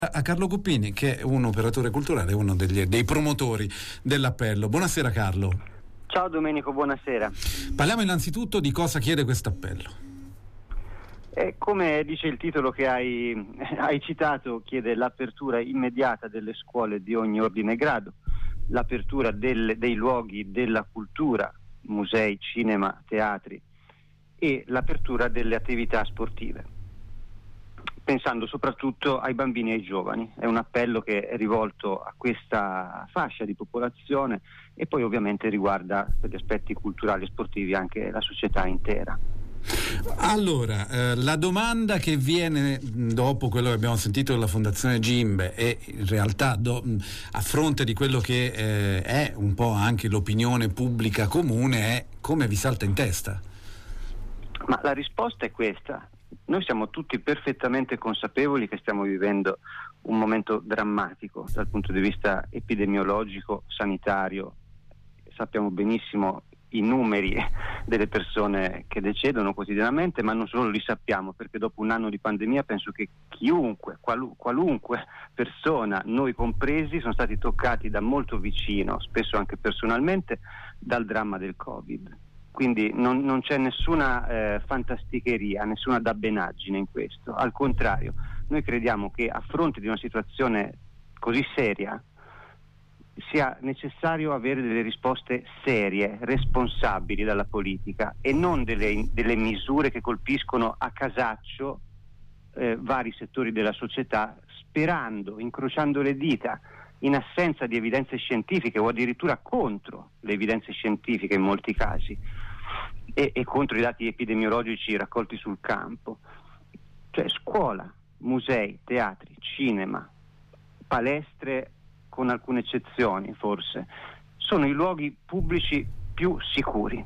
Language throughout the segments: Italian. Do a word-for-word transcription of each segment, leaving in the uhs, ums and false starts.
A Carlo Cuppini, che è un operatore culturale, uno degli, dei promotori dell'appello. Buonasera Carlo. Ciao Domenico, buonasera. Parliamo innanzitutto di cosa chiede questo appello. Eh, come dice il titolo che hai, hai citato, chiede l'apertura immediata delle scuole di ogni ordine e grado, l'apertura del, dei luoghi della cultura, musei, cinema, teatri, e l'apertura delle attività sportive, pensando soprattutto ai bambini e ai giovani. È un appello che è rivolto a questa fascia di popolazione e poi ovviamente riguarda, per gli aspetti culturali e sportivi, anche la società intera. Allora, eh, la domanda che viene dopo quello che abbiamo sentito dalla Fondazione Gimbe e in realtà do, a fronte di quello che eh, è un po' anche l'opinione pubblica comune è: come vi salta in testa? Ma la risposta è questa. Noi siamo tutti perfettamente consapevoli che stiamo vivendo un momento drammatico dal punto di vista epidemiologico, sanitario. Sappiamo benissimo i numeri delle persone che decedono quotidianamente, ma non solo li sappiamo, perché dopo un anno di pandemia penso che chiunque, qualu- qualunque persona, noi compresi, sono stati toccati da molto vicino, spesso anche personalmente, dal dramma del Covid. Quindi non, non c'è nessuna eh, fantasticheria, nessuna dabbenaggine in questo. Al contrario, noi crediamo che a fronte di una situazione così seria sia necessario avere delle risposte serie, responsabili dalla politica, e non delle, delle misure che colpiscono a casaccio eh, vari settori della società, sperando, incrociando le dita, in assenza di evidenze scientifiche o addirittura contro le evidenze scientifiche in molti casi e, e contro i dati epidemiologici raccolti sul campo. Cioè scuola, musei, teatri, cinema, palestre, con alcune eccezioni forse, sono i luoghi pubblici più sicuri.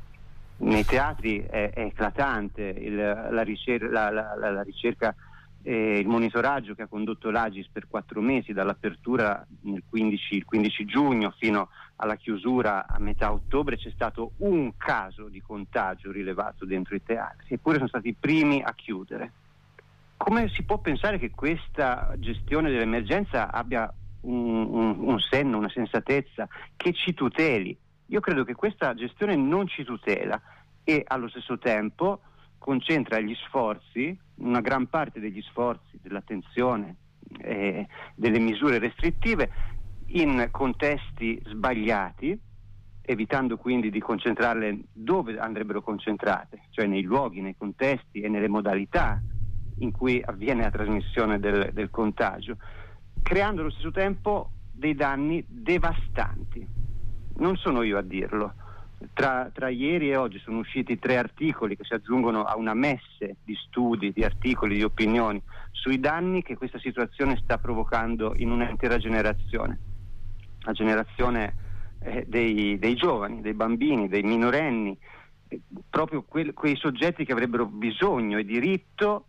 Nei teatri è, è eclatante il, la, ricer- la, la, la, la ricerca e il monitoraggio che ha condotto l'A G I S per quattro mesi, dall'apertura nel quindici, il quindici giugno fino alla chiusura a metà ottobre. C'è stato un caso di contagio rilevato dentro i teatri, eppure sono stati i primi a chiudere. Come si può pensare che questa gestione dell'emergenza abbia un, un, un senno, una sensatezza che ci tuteli? Io credo che questa gestione non ci tutela e allo stesso tempo concentra gli sforzi, una gran parte degli sforzi, dell'attenzione, eh, delle misure restrittive in contesti sbagliati, evitando quindi di concentrarle dove andrebbero concentrate, cioè nei luoghi, nei contesti e nelle modalità in cui avviene la trasmissione del, del contagio, creando allo stesso tempo dei danni devastanti. Non sono io a dirlo. Tra, tra ieri e oggi sono usciti tre articoli che si aggiungono a una messe di studi, di articoli, di opinioni sui danni che questa situazione sta provocando in un'intera generazione, la generazione eh, dei, dei giovani, dei bambini, dei minorenni, eh, proprio que- quei soggetti che avrebbero bisogno e diritto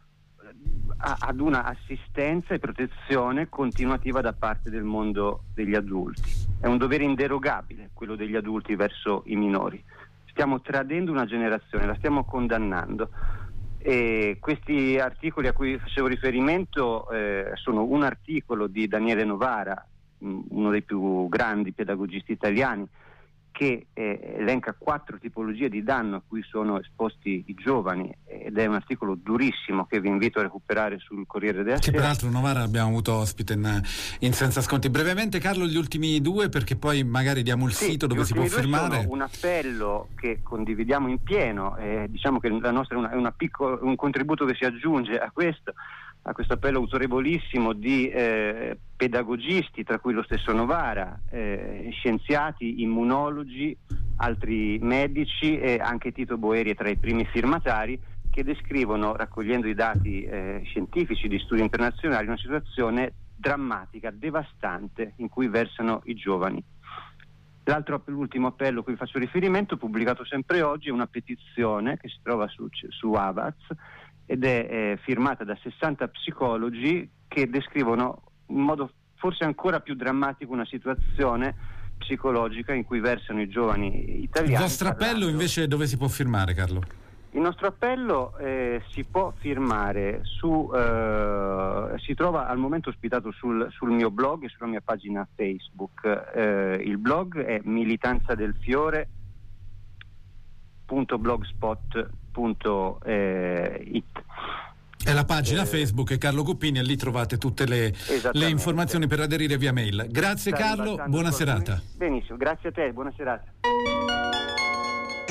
a, ad una assistenza e protezione continuativa da parte del mondo degli adulti. È un dovere inderogabile quello degli adulti verso i minori. Stiamo tradendo una generazione, la stiamo condannando, e questi articoli a cui facevo riferimento eh, sono un articolo di Daniele Novara, mh, uno dei più grandi pedagogisti italiani, che eh, elenca quattro tipologie di danno a cui sono esposti i giovani, ed è un articolo durissimo che vi invito a recuperare sul Corriere della Sera. Che peraltro Novara abbiamo avuto ospite in, in Senza Sconti. Brevemente Carlo, gli ultimi due, perché poi magari diamo il sì, sito dove si può firmare. Sono un appello che condividiamo in pieno, eh, diciamo che la nostra è, una, è una piccolo, un contributo che si aggiunge a questo a questo appello autorevolissimo di eh, pedagogisti, tra cui lo stesso Novara, eh, scienziati, immunologi, altri medici, e anche Tito Boeri è tra i primi firmatari, che descrivono, raccogliendo i dati eh, scientifici di studi internazionali, una situazione drammatica, devastante, in cui versano i giovani. L'altro, l'ultimo appello a cui faccio riferimento, pubblicato sempre oggi, è una petizione che si trova su, su Avaaz, ed è eh, firmata da sessanta psicologi che descrivono in modo forse ancora più drammatico una situazione psicologica in cui versano i giovani italiani. Il vostro appello invece dove si può firmare, Carlo? Il nostro appello eh, si può firmare su, eh, si trova al momento ospitato sul, sul mio blog e sulla mia pagina Facebook. Eh, il blog è militanzadelfiore punto blogspot punto it. È la pagina eh, Facebook è Carlo Cuppini, e lì trovate tutte le, le informazioni per aderire via mail. Grazie Carlo, buona serata. Benissimo, grazie a te, buona serata.